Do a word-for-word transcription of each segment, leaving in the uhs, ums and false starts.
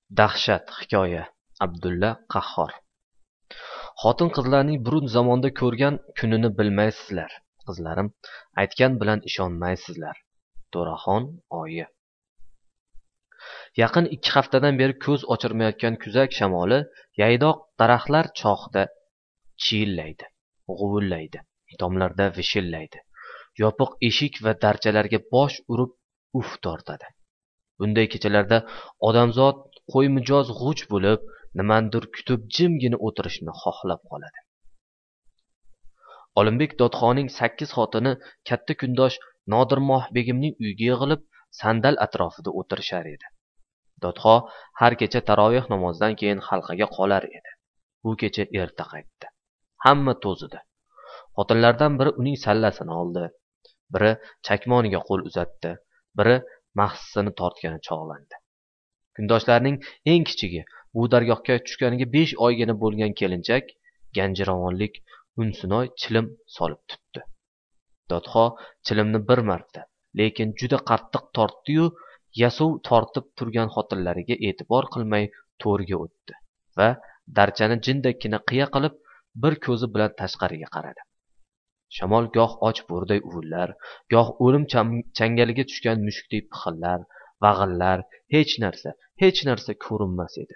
Dahshat hikoya. Abdulla Qahhor. Xotin-qizlarning burun zamonda ko'rgan kunini bilmaysizlar. Qizlarim, aytgan bilan ishonmaysizlar. To'raxon oyi. Yaqin ikki haftadan beri ko'z ochirmayotgan kuzak shamoli yaydoq daraxtlar chohida chiyillaydi, g'uvillaydi, tomlarda vishillaydi. Yopiq eshik va darchalarga bosh urib uf tortadi. Bunday kechalarda odamzod qo'ymijoz g'uj bo'lib, nimandir kutib jimgina o'tirishni xohlab qoladi. Olimbek Dodxoning sakkiz xotini katta kundosh Nodirmoh begimning uyiga yig'ilib, sandal atrofida o'tirishar edi. Dodxo har kecha taroveh namozidan keyin halqaga qolar edi. Bu kecha erta qaytdi. Hamma to'zidi. Xotinlardan biri uning sallasini oldi, biri chakmoniga qo'l uzatdi, biri mahsisini tortgani chog'landi. Kundoshlarning eng kichigi, bu dargohga tushganiga besh oygina bo'lgan kelinchak ganjiravonlik unsinoy chilim solib tutdi. Dodxo chilimni bir marta, lekin juda qattiq tortdi-yu, yasuv tortib turgan xotinlariga e'tibor qilmay to'rga o'tdi va darchani jindakkina qiya qilib bir ko'zi bilan tashqariga qaradi. Shamol goh och bo'rday uvillar, goh o'lim changaliga tushgan mushukdek pixillar, vag'illar, hech narsa, hech narsa ko'rinmas edi.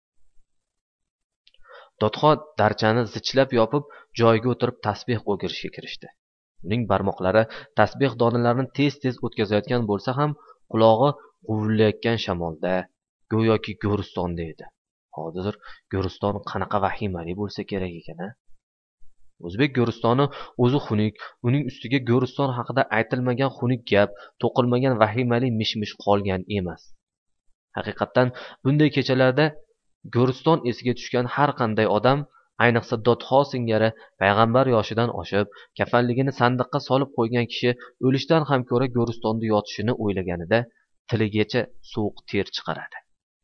Dodxo darchani zichlab yopib, joyiga o'tirib tasbeh o'girishga kirishdi. Uning barmoqlari tasbeh donalarini tez-tez o'tkazayotgan bo'lsa ham, qulog'i g'uvillayotgan shamolda, go'yoki Go'ristonda edi. Hozir Go'riston qanaqa vahimali bo'lsa kerak ekan-a? O'zbek Go'ristoni o'zi xunuk, uning ustiga Go'riston haqida aytilmagan xunuk gap, to'qilmagan vahimali mish-mish qolgan emas. Haqiqatan bunday kechalarda Go'riston esiga tushgan har qanday odam, ayniqsa Dodxo singari payg'ambar yoshidan oshib, kafanligini sandiqqa solib qo'ygan kishi o'lishdan ham ko'ra Go'ristonda yotishini o'ylaganida tiligacha sovuq ter chiqaradi.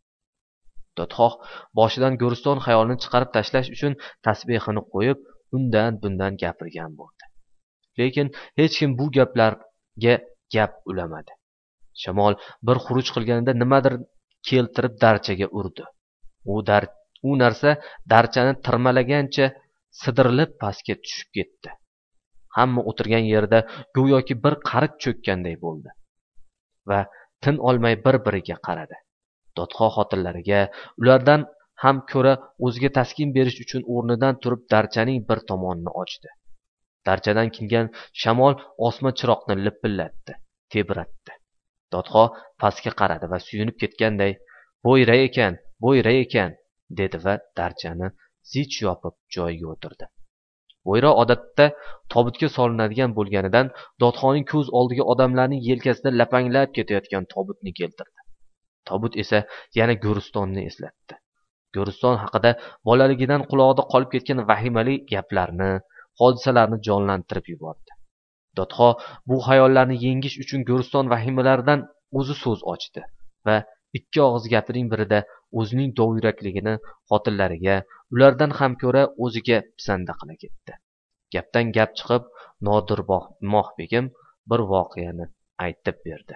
Dodxo boshidan Go'riston xayolini chiqarib tashlash uchun tasbehini qo'yib, undan bundan gapirgan bo'ldi. Lekin hech kim bu gaplarga gap ulamadi. Shamol bir xuruj qilganida nimadir keltirib darchaga urdi. U dar u narsa darchani tirmalagancha sidirilib pastga tushib ketdi. Hamma o'tirgan yerda go'yoki bir qarit cho'kkanday bo'ldi va tin olmay bir-biriga qaradi. Dodxo xotinlariga, ulardan ham ko'ra o'ziga taskin berish uchun o'rnidan turib darchaning bir tomonini ochdi. Darchadan kelgan shamol osma chiroqni lipillatdi, tebratdi. Dodxo pastga qaradi va suyunib ketganday, "Bo'yra ekan, bo'yra ekan", dedi va darchani zich yopib joyiga o'tirdi. Bo'yra odatda tobutga solinadigan bo'lganidan Dodxoning ko'z oldiga odamlarning yelkasida lapanglab ketayotgan tobutni keltirdi. Tobut esa yana Go'ristonni eslatdi. Go'riston haqida bolaligidan qulog'ida qolib ketgan vahimali gaplarni, hodisalarni jonlantirib yubordi. Dodxo bu xayollarni yengish uchun Go'riston vahimalaridan o'zi so'z ochdi va ikki og'iz gapining birida o'zining dovyurakligini xotinlariga, ulardan ham ko'ra o'ziga pisanda qila ketdi. Gapdan gap chiqib, Nodirmoh begim bir voqeani aytib berdi.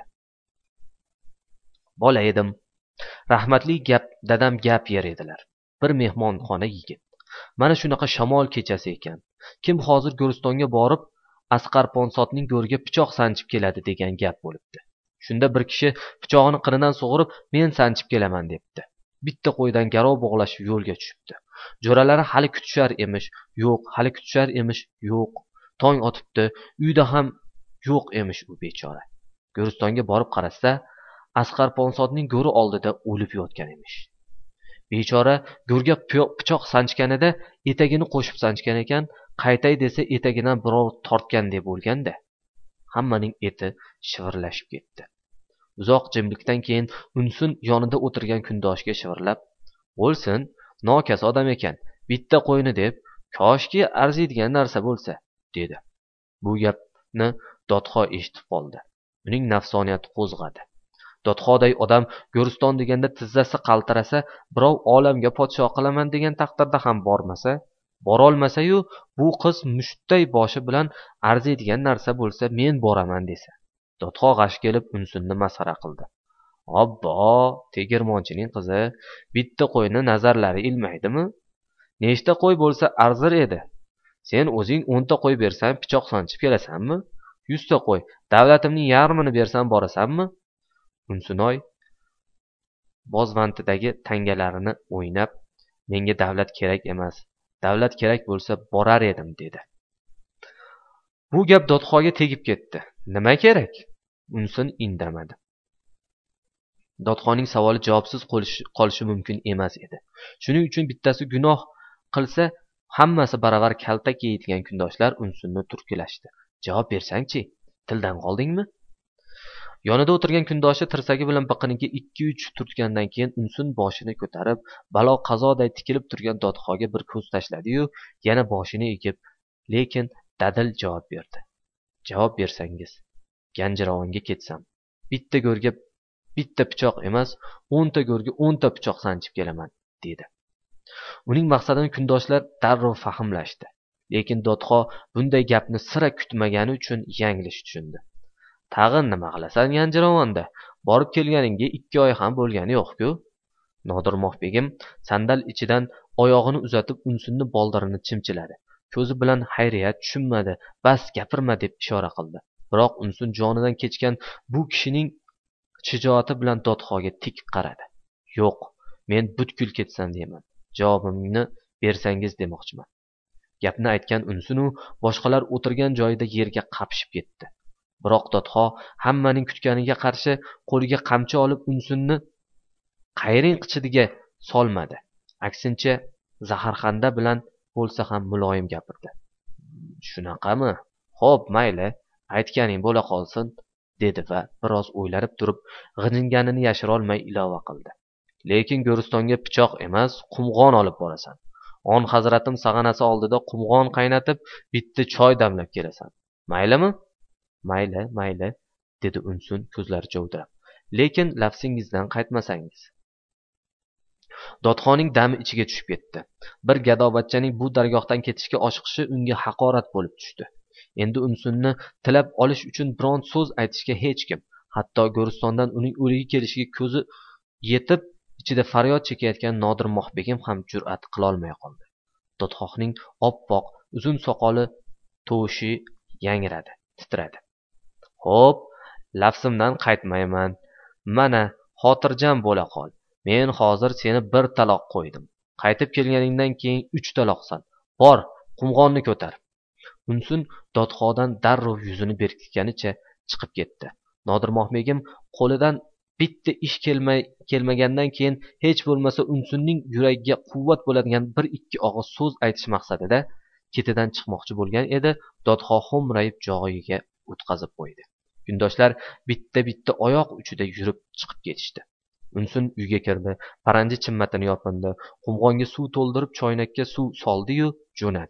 Bola edim. Rahmatli gap dadam gap yer edilar. Bir mehmonxona yigit. Mana shunaqa shamol kechasi ekan. Kim hozir Go'ristonga borib Asqar Ponsodning go'riga pichoq sanchib keladi degan gap bo'libdi. Shunda bir kishi pichog'ini qinidan sug'urib, men sanchib kelaman debdi. Bitta qo'ydan garov bog'lashib yo'lga tushibdi. Jo'ralari hali kutishar emish, yo'q, hali kutishar emish, yo'q. Tong otibdi, uyda ham yo'q emish u bechora. Go'ristonga borib qarasa, Asqar Ponsodning go'ri oldida o'lib yotgan emish. Bechora go'rga pichoq sanchganida etagini qo'shib sanchgan ekan, qaytay desa etagidan birov tortgandek bo'lganda, hammaning eti shivirlashib ketdi. Uzoq jimlikdan keyin Unsin yonida o'tirgan kundoshga shivirlab, "Bo'lsin, nokas odam ekan, bitta qo'yni deb, koshki arziydigan narsa bo'lsa", dedi. Bu gapni Dodxo eshitib qoldi. Uning nafsoniyati qo'zg'adi. Dodxoday odam Go'riston deganda tizzasi qaltirasa, birov olamga podsho qilaman degan taqdirda ham bormasa, borolmasa-yu, bu qiz mushtday boshi bilan arziydigan narsa bo'lsa, men boraman desa. Dodxo g'ash kelib Unsinni masxara qildi. Obbo, tegirmonchining qizi, bitta qo'yni nazarlari ilmaydimi? Nechta qo'y bo'lsa arzir edi. Sen o'zing o'nta qo'y bersang pichoq sanchib kelasanmi? yuzta qo'y, davlatimning yarmini bersam borasanmi? Unsunoy bozvantidagi tangalarini o'ynab, menga davlat kerak emas. Davlat kerak bo'lsa borar edim, dedi. Bu gap Dodxoga tegib ketdi. Nima kerak? Unsin indamadi. Dodxoning savoli javobsiz qolishi mumkin emas edi. Shuning uchun bittasi gunoh qilsa, hammasi baravar kaltak yeydigan kundoshlar Unsunni turkilashdi. Javob bersang-chi, tildan qoldingmi? Yonida o'tirgan kundoshi tirsagi bilan biqiniga ikki uch turtgandan keyin Unsun boshini ko'tarib, balo qazoday tikilib turgan Dodxoga bir ko'z tashladi-yu, yana boshini egib, lekin dadil javob berdi. Javob bersangiz, Ganjiravonga ketsam, bitta go'rga bitta pichoq emas, o'nta go'rga o'nta pichoq sanchib kelaman, dedi. Uning maqsadini kundoshlar darrov fahmlashdi. Lekin Dodxo bunday gapni sira kutmagani uchun yanglish tushundi. Tag'in nima qilasan Ganjiravonda? Borib kelganingga ikki oy ham bo'lgani yo'q-ku. Nodirmoq begim sandal ichidan oyog'ini uzatib Unsunni boldirini chimchiladi. Ko'zi bilan hayriyat tushunmadi, bas gapirma deb ishora qildi. Biroq Unsun jonidan kechgan bu kishining shijoati bilan Dodxoga tik qaradi. Yo'q, men butkul ketsam deyman. Javobimni bersangiz demoqchiman. Gapni aytgan Unsunu boshqalar o'tirgan joyida yerga qapishib ketdi. Biroq Dodxo hammaning kutganiga qarshi qo'liga qamchi olib Unsunni qayring qichidiga solmadi. Aksincha zaharxanda bilan bo'lsa ham muloyim gapirdi. Shunaqami? Xo'p, mayli, aytganing bo'la qolsin, dedi va biroz o'ylanib turib, g'ijinganini yashira olmay ilova qildi. Lekin Go'ristonga pichoq emas, qumg'on olib borasan. On hazratim sag'anasi oldida qumg'on qaynatib, bitta choy damlab kelasan. Maylimi? Mayli, mayli, dedi Unsun ko'zlari jovdirab. Lekin lafsingizdan qaytmasangiz. Dodxoning dami ichiga tushib ketdi. Bir gadobachchaning bu dargohdan ketishga oshiqishi unga haqorat bo'lib tushdi. Endi Unsunni tilab olish uchun biron so'z aytishga hech kim, hatto Go'ristondan uning o'ligi kelishiga ko'zi yetib ichida faryod chekayotgan Nodirmoq begim ham jur'at qilolmay qoldi. Dodxoning oppoq uzun soqoli tovushi yangradi, titradi. Xo'p, lafsimdan qaytmayman. Mana, xotirjam bo'la qol. Men hozir seni bir taloq qo'ydim. Qaytib kelganingdan keyin uch taloqsan. Bor, qumg'onni ko'tar. Unsun Dodxodan darrov yuzini berkitganicha chiqib ketdi. Nodirmoq begim qo'lidan bitta ish kelmay kelmagandan keyin hech bo'lmasa Unsunning yuragiga quvvat bo'ladigan bir ikki og'iz so'z aytish maqsadida ketidan chiqmoqchi bo'lgan edi. Dodxo xo'mrayib joyiga o'tkazib qo'ydi. Kundoshlar bitta-bitta oyoq uchida yurib chiqib ketishdi. Unsun uyga kirdi, paranji chimmatini yopindi, qumg'onga suv to'ldirib choynakka suv soldi-yu jo'nadi.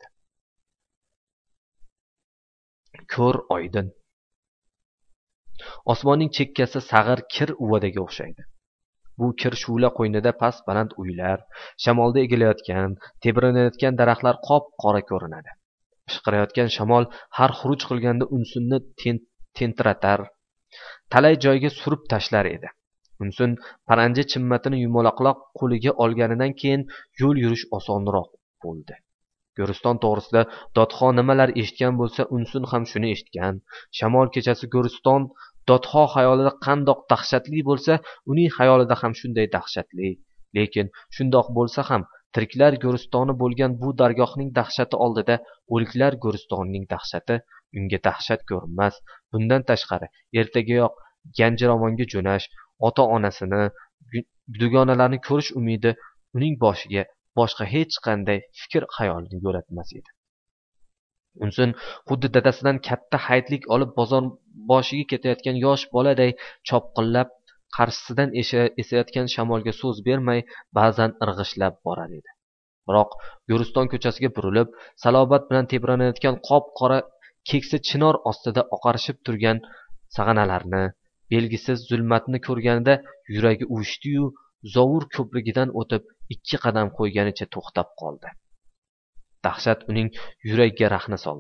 Ko'r oydin. Osmonning chekkasi sag'ir kir uvadaga o'xshaydi. Bu kir shu'la qo'ynida past baland uylar, shamolda egilayotgan, tebranayotgan daraxtlar qop-qora ko'rinadi. Pishqirayotgan shamol har xuruj qilganda Unsunni tentiratar, talay joyga surib tashlar edi. Unsun paranji chimmatini yumaloqlab qo'liga olganidan keyin yo'l yurish osonroq bo'ldi. Go'riston to'g'risida Dodxo nimalar eshitgan bo'lsa, Unsun ham shuni eshitgan. Shamol kechasi Go'riston Dodxo xayolida qandoq dahshatli bo'lsa, uning xayolida ham shunday dahshatli. Lekin shundoq bo'lsa ham tiriklar Go'ristoni bo'lgan bu dargohning dahshati oldida o'liklar Go'ristonining dahshati unga dahshat ko'rinmas. Bundan tashqari, ertagayoq Ganjiravonga jo'nash, ota-onasini, dugonalarni ko'rish umidi uning boshiga boshqa hech qanday fikr xayolni yo'latmas edi. Unsun xuddi dadasidan katta hayitlik olib bozor boshiga ketayotgan yosh boladay chopqillab qarshisidan esayotgan shamolga so'z bermay ba'zan irg'ishlab borar edi. Biroq Go'riston ko'chasiga burilib, salobat bilan tebranayotgan qop-qora keksa chinor ostida oqarishib turgan sag'analarni, belgisiz zulmatni ko'rganida yuragi uvushdi-yu, zovur ko'prigidan o'tib ikki qadam qo'yganicha to'xtab qoldi. Dahshat uning yuragiga rahna soldi.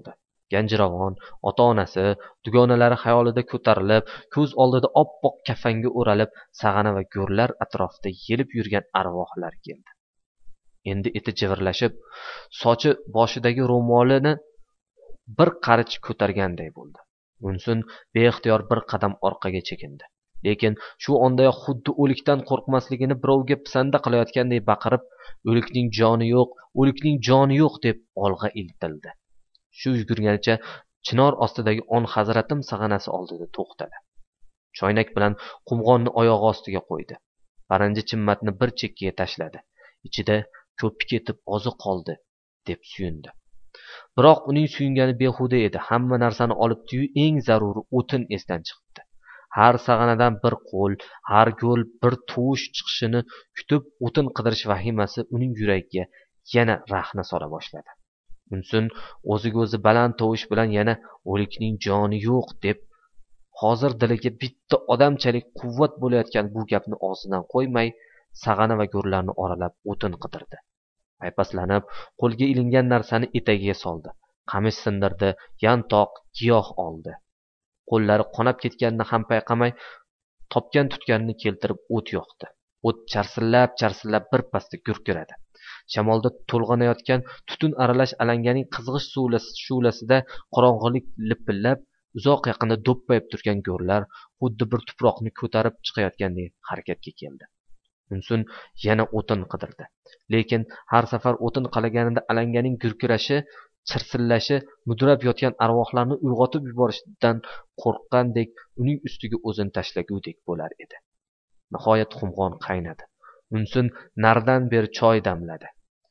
Ganjiravon, ota-onasi, dugonalari xayolida ko'tarilib, ko'z oldida oppoq kafanga o'ralib, sag'ana va go'rlar atrofida yelib yurgan arvohlar keldi. Endi eti jivirlashib, sochi boshidagi ro'molini bir qarich ko'targanday bo'ldi. Munsun beixtiyor bir qadam orqaga chekindi. Lekin shu ondayoq xuddi o'likdan qo'rqmasligini birovga pisanda qilayotganday baqirib, o'likning joni yo'q, o'likning joni yo'q deb olg'a intildi. Shu yugurganicha chinor ostidagi on hazratim sag'anasi oldida to'xtadi. Choynak bilan qumg'onni oyog'i ostiga qo'ydi. Paranji chimmatni bir chekkaga tashladi. Ichida ko'pi ketib ozi qoldi deb suyundi. Biroq uning suyungani behuda edi. Hamma narsani olibdi-yu, eng zaruri o'tin esdan chiqdi. Har sag'anadan bir qo'l, har go'l bir tovush chiqishini kutib o'tin qidirish vahimasi uning yuragiga yana rahna sola boshladi. Munsun o'ziga o'zi baland tovush bilan yana o'likning joni yo'q deb hozir diliga bitta odamchalik quvvat bo'layotgan bu gapni og'zidan qo'ymay, sag'ana va go'rlarni oralab o'tin qidirdi. Paypaslanib, qo'lga ilingan narsani etagiga soldi. Qamish sindirdi, yantoq, giyoh oldi. Qo'llari qonab ketganini ham payqamay, topgan tutganini keltirib o't yoqdi. O't charsillab, charsillab bir pasda gurkiradi. Shamolda to'lg'anayotgan tutun aralash alanganing qizg'ish shu'lasida qorong'ilik lipillab, uzoq yaqinda do'ppayib turgan go'rlar xuddi bir tuproqni ko'tarib chiqayotgandek harakatga keldi. Munsun yana o'tin qidirdi. Lekin har safar o'tin qalaganida alanganing gurkirashi, chirsillashi mudrab yotgan arvohlarni uyg'otib yuborishidan qo'rqqandek uning ustiga o'zini tashlagudek bo'lar edi. Nihoyat qumg'on qaynadi. Munsun naridan beri choy damladi.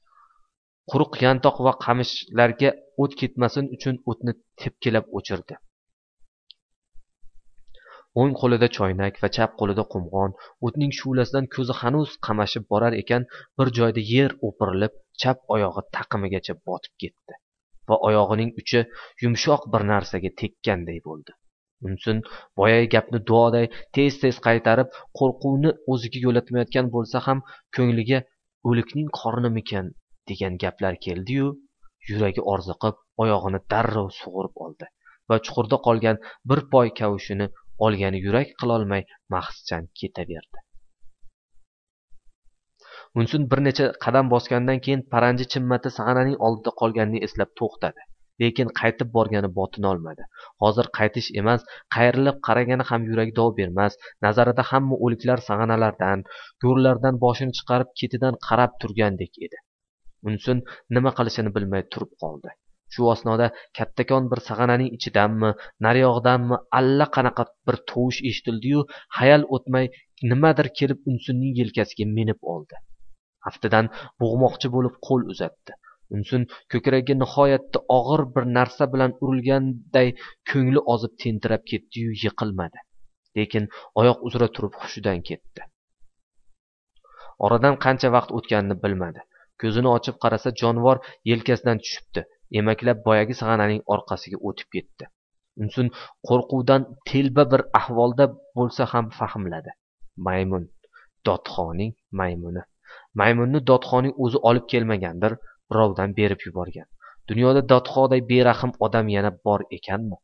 Quruq yantoq va qamishlarga o't ketmasin uchun o'tni tepkilab o'chirdi. o'ng qo'lida choynak va chap qo'lida qumg'on, o'tning shu'lasidan ko'zi hanuz qamashib borar ekan, bir joyda yer o'pirilib, chap oyog'i taqimigacha botib ketdi va oyog'ining uchi yumshoq bir narsaga tekkanday bo'ldi. Munsun boyagi gapni duoday tez-tez qaytarib, qo'rquvni o'ziga yo'latmayotgan bo'lsa ham, ko'ngliga o'likning qornimikan degan gaplar keldi-yu, yuragi orziqib, oyog'ini darrov sug'urib oldi va chuqurda qolgan bir poy kavushini olgani yurak qilolmay mahzchan ketaverdi. Munsun bir necha qadam bosgandan keyin paranji chimmati sag'ananing oldida qolganini eslab to'xtadi. Lekin qaytib borgani botinolmadi. Hozir qaytish emas, qayrilib qaragani ham yuragi dov bermas. Nazarida hamma o'liklar sag'analardan, go'rlardan boshini chiqarib ketidan qarab turgandek edi. Munsun nima qilishini bilmay turib qoldi. Shu asnoda kattakon bir sag'ananing ichidanmi, nariyog'danmi allaqanaqa bir tovush eshitildi-yu, hayal o'tmay nimadir kelib Unsunning yelkasiga minib oldi. Aftidan bo'g'moqchi bo'lib qo'l uzatdi. Unsun ko'kragiga nihoyatda og'ir bir narsa bilan urilganday ko'ngli ozib tentirab ketdi-yu, yiqilmadi. Lekin oyoq uzra turib hushidan ketdi. Oradan qancha vaqt o'tganini bilmadi. Ko'zini ochib qarasa, jonivor yelkasidan tushibdi. Emaklab boyagi sag'ananing orqasiga o'tib ketdi. Unsun qo'rquvdan telba bir ahvolda bo'lsa ham fahmladi. Maymun, Dodxoning maymuni. Maymunni Dodxoning o'zi olib kelmagandir, birovdan berib yuborgan. Dunyoda Dodxoday berahm odam yana bor ekanmi?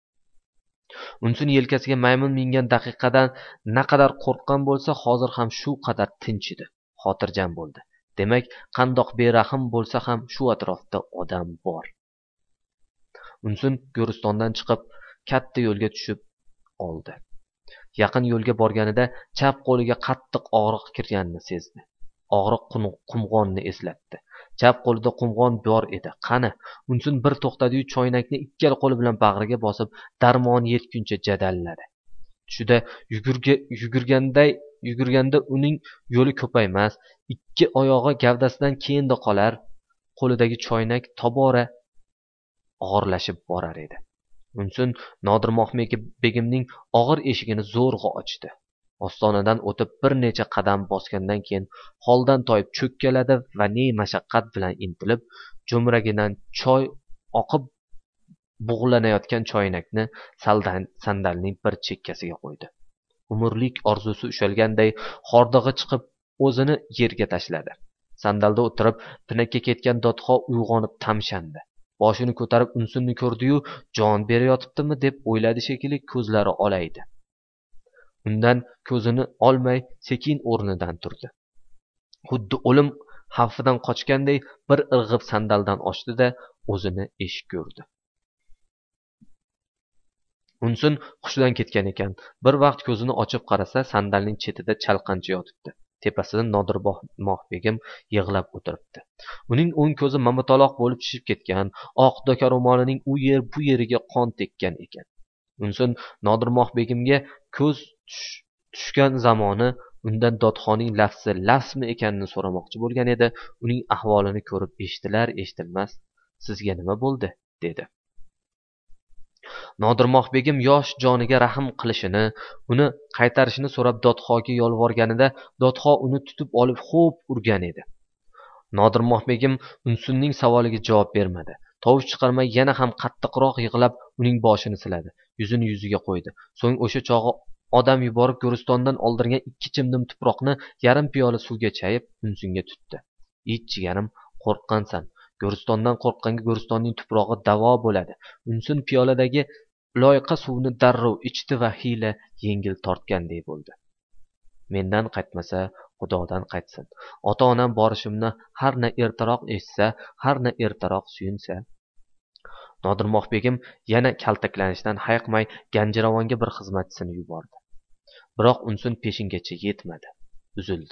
Unsun yelkasiga maymun mingan daqiqadan naqadar qo'rqqan bo'lsa, hozir ham shu qadar tinch edi, xotirjam bo'ldi. Demak, qandoq berahm bo'lsa ham shu atrofda odam bor. Unsun Go'ristondan chiqib, katta yo'lga tushib oldi. Yaqin yo'lga borganida chap qo'liga qattiq og'riq kirganini sezdi. Og'riq qumg'onni eslatdi. Chap qo'lida qumg'on bor edi. Qani? Unsun bir to'xtadi-yu, choynakni ikkala qo'li bilan bag'riga bosib, darmoni yetguncha jadalladi. Tushida yugurganday yugurganda uning yo'li ko'paymas, ikki oyog'i gavdasidan keyinda qolar, qo'lidagi choynak tobora og'irlashib borar edi. Unsun Nodir Mohbegimning og'ir eshigini zo'rg'a ochdi. Ostonadan o'tib bir necha qadam bosgandan keyin holdan toyib cho'kkaladi va ne mashaqqat bilan intilib, jo'mragidan choy oqib bug'lanayotgan choynakni sandalning bir chekkasiga qo'ydi. Umrlik orzusi ushalganday hordig'i chiqib o'zini yerga tashladi. Sandalda o'tirib pinakka ketgan Dodxo uyg'onib tamshandi. boshini ko'tarib unsunni ko'rdi-yu, jon berayotibdimi deb o'yladi shekilli, ko'zlari olaydi. undan ko'zini olmay sekin o'rnidan turdi. Xuddi o'lim xavfidan qochganday bir irg'ib sandaldan oshdi-da, o'zini eshik ko'rdi. Unsun hushidan ketgan ekan. Bir vaqt ko'zini ochib qarasa, sandalning chetida chalqancha yotibdi. Tepasida Nodirmoh begim yig'lab o'tiribdi. Uning o'ng ko'zi mamataloq bo'lib shishib ketgan, oq doka ro'molining u yer bu yeriga qon tekkan ekan. Unsun Nodirmoh begimga ko'z tushgan zamoni undan Dodxoning lafzi lafzmi ekanini so'ramoqchi bo'lgan edi. Uning ahvolini ko'rib eshitilar eshitilmas, sizga nima bo'ldi dedi. Nodirmoh begim yosh joniga rahm qilishini, uni qaytarishini so'rab Dodxoga yolvorganida Dodxo uni tutib olib xo'p urgan edi. Nodirmoh begim Unsunning savoliga javob bermadi. Tovush chiqarmay yana ham qattiqroq yig'lab uning boshini siladi, yuzini yuziga qo'ydi. So'ng o'sha chog'i odam yuborib Go'ristondan oldirgan ikki chimdim tuproqni yarim piyola suvga chayib Unsunga tutdi. "Ich jigarim, qo'rqqansan. Go'ristondan qo'rqqanga Go'ristonning tuprog'i davo bo'ladi." Unsun piyoladagi loyqa suvni darrov ichdi va hiyla yengil tortganday bo'ldi. Mendan qaytmasa, Xudodan qaytsin. Ota-onam borishimni har na ertaroq eshitsa, har na ertaroq suyunsa. Nodirmoh begim yana kaltaklanishdan hayiqmay Ganjiravonga bir xizmatchisini yubordi. Biroq Unsun peshingacha yetmadi, uzildi.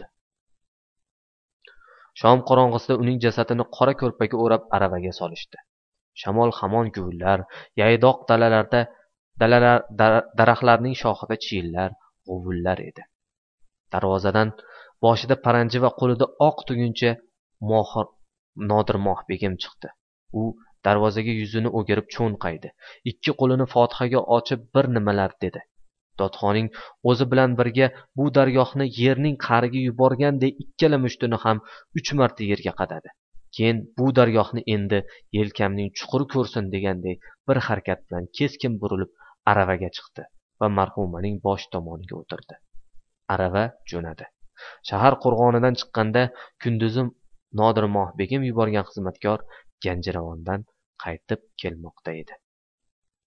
Shom qorong'isida uning jasadini qora ko'rpaga o'rab aravaga solishdi. Shamol hamon guvullar, yaydoq dalalarda, dalalar, daraxtlarning shoxida chiyillar, g'uvullar edi. Darvozadan boshida paranji va qo'lida oq tuguncha mohir Nodirmoh begim chiqdi. U darvozaga yuzini o'girib cho'nqaydi. Ikki qo'lini Fotihaga ochib bir nimalar dedi. Dodxoning o'zi bilan birga bu dargohni yerning qa'riga yuborganday ikkala mushtini ham uch marta yerga qadadi. Keyin bu dargohni endi yelkamning chuquri ko'rsin deganday bir harakat bilan keskin burilib aravaga chiqdi va marhumaning bosh tomoniga o'tirdi. Arava jo'nadi. Shahar qo'rg'onidan chiqqanda kunduzi Nodirmoh begim yuborgan xizmatkor Ganjiravondan qaytib kelmoqda edi.